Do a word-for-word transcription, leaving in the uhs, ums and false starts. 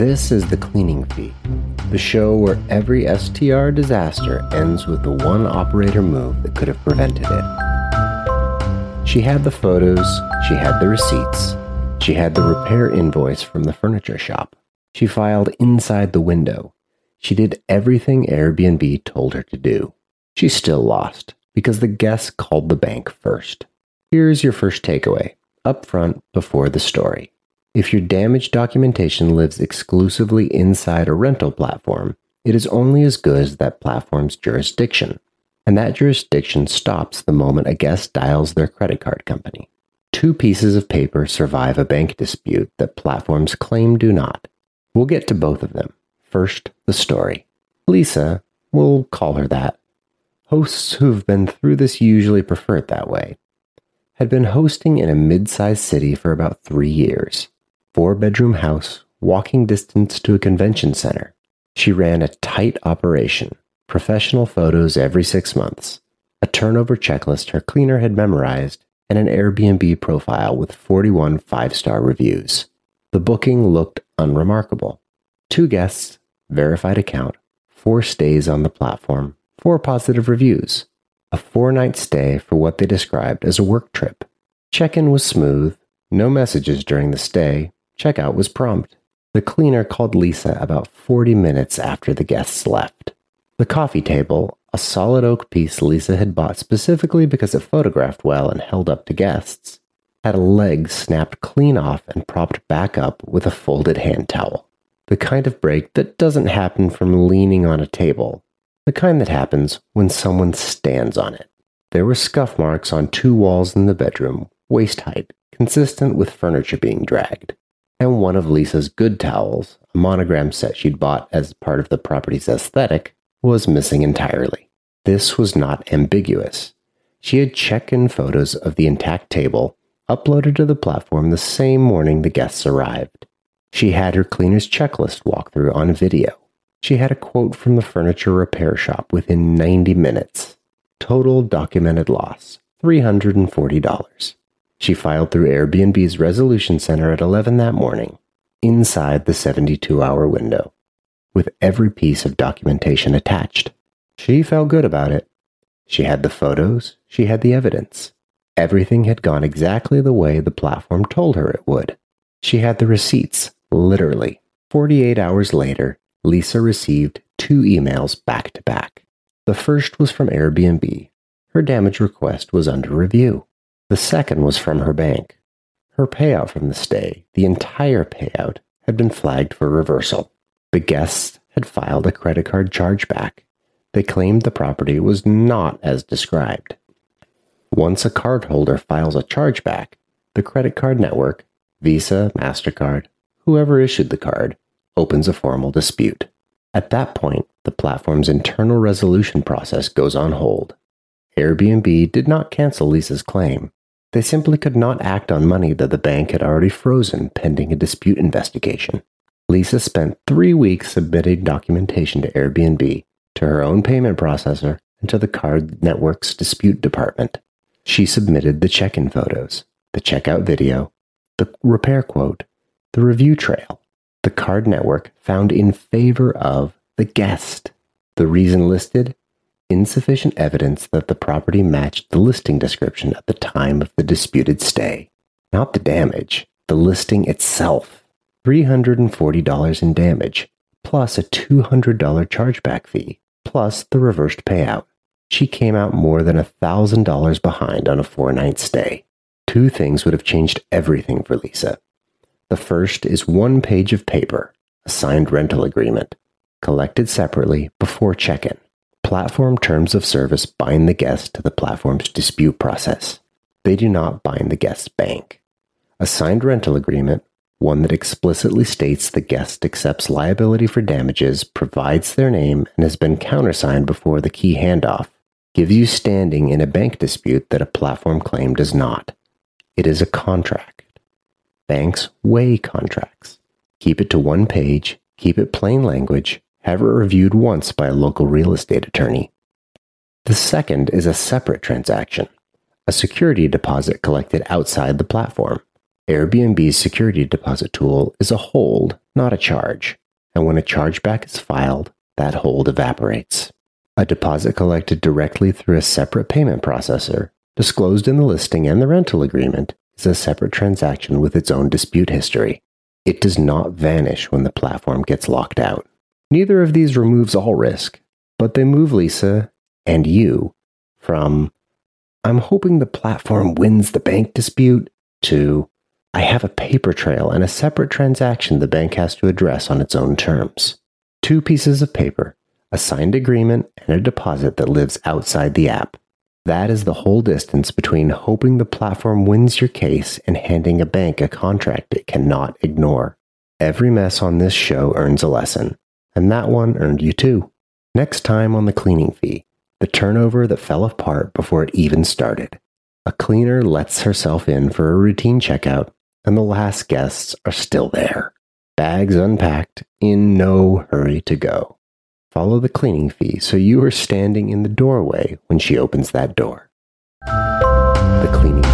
This is The Cleaning Fee, the show where every S T R disaster ends with the one operator move that could have prevented it. She had the photos, she had the receipts, she had the repair invoice from the furniture shop. She filed inside the window. She did everything Airbnb told her to do. She still lost, because the guests called the bank first. Here's your first takeaway, up front before the story. If your damaged documentation lives exclusively inside a rental platform, it is only as good as that platform's jurisdiction. And that jurisdiction stops the moment a guest dials their credit card company. Two pieces of paper survive a bank dispute that platforms claim do not. We'll get to both of them. First, the story. Lisa, we'll call her that. Hosts who've been through this usually prefer it that way. Had been hosting in a mid-sized city for about three years. Four-bedroom house, walking distance to a convention center. She ran a tight operation, professional photos every six months, a turnover checklist her cleaner had memorized, and an Airbnb profile with forty-one five-star reviews. The booking looked unremarkable. Two guests, verified account, four stays on the platform, four positive reviews. A four-night stay for what they described as a work trip. Check-in was smooth, no messages during the stay. Checkout was prompt. The cleaner called Lisa about forty minutes after the guests left. The coffee table, a solid oak piece Lisa had bought specifically because it photographed well and held up to guests, had a leg snapped clean off and propped back up with a folded hand towel. The kind of break that doesn't happen from leaning on a table. The kind that happens when someone stands on it. There were scuff marks on two walls in the bedroom, waist height, consistent with furniture being dragged. And one of Lisa's good towels, a monogram set she'd bought as part of the property's aesthetic, was missing entirely. This was not ambiguous. She had check-in photos of the intact table, uploaded to the platform the same morning the guests arrived. She had her cleaner's checklist walkthrough on video. She had a quote from the furniture repair shop within ninety minutes. Total documented loss, three hundred forty dollars. She filed through Airbnb's resolution center at eleven that morning, inside the seventy-two hour window, with every piece of documentation attached. She felt good about it. She had the photos, she had the evidence. Everything had gone exactly the way the platform told her it would. She had the receipts, literally. forty-eight hours later, Lisa received two emails back to back. The first was from Airbnb. Her damage request was under review. The second was from her bank. Her payout from the stay, the entire payout, had been flagged for reversal. The guests had filed a credit card chargeback. They claimed the property was not as described. Once a cardholder files a chargeback, the credit card network, Visa, MasterCard, whoever issued the card, opens a formal dispute. At that point, the platform's internal resolution process goes on hold. Airbnb did not cancel Lisa's claim. They simply could not act on money that the bank had already frozen pending a dispute investigation. Lisa spent three weeks submitting documentation to Airbnb, to her own payment processor, and to the card network's dispute department. She submitted the check-in photos, the checkout video, the repair quote, the review trail. The card network found in favor of the guest. The reason listed? Insufficient evidence that the property matched the listing description at the time of the disputed stay. Not the damage, the listing itself. three hundred forty dollars in damage, plus a two hundred dollars chargeback fee, plus the reversed payout. She came out more than one thousand dollars behind on a four-night stay. Two things would have changed everything for Lisa. The first is one page of paper, a signed rental agreement, collected separately before check-in. Platform terms of service bind the guest to the platform's dispute process. They do not bind the guest's bank. A signed rental agreement, one that explicitly states the guest accepts liability for damages, provides their name, and has been countersigned before the key handoff, gives you standing in a bank dispute that a platform claim does not. It is a contract. Banks weigh contracts. Keep it to one page, keep it plain language, have it reviewed once by a local real estate attorney. The second is a separate transaction, a security deposit collected outside the platform. Airbnb's security deposit tool is a hold, not a charge. and when a chargeback is filed, that hold evaporates. A deposit collected directly through a separate payment processor, disclosed in the listing and the rental agreement, is a separate transaction with its own dispute history. It does not vanish when the platform gets locked out. Neither of these removes all risk, but they move Lisa and you from, "I'm hoping the platform wins the bank dispute," to, "I have a paper trail and a separate transaction the bank has to address on its own terms." Two pieces of paper, a signed agreement, and a deposit that lives outside the app. That is the whole distance between hoping the platform wins your case and handing a bank a contract it cannot ignore. Every mess on this show earns a lesson, and that one earned you too. Next time on the cleaning fee, the turnover that fell apart before it even started. A cleaner lets herself in for a routine checkout, and the last guests are still there. Bags unpacked, in no hurry to go. Follow the cleaning fee so you are standing in the doorway when she opens that door. The cleaning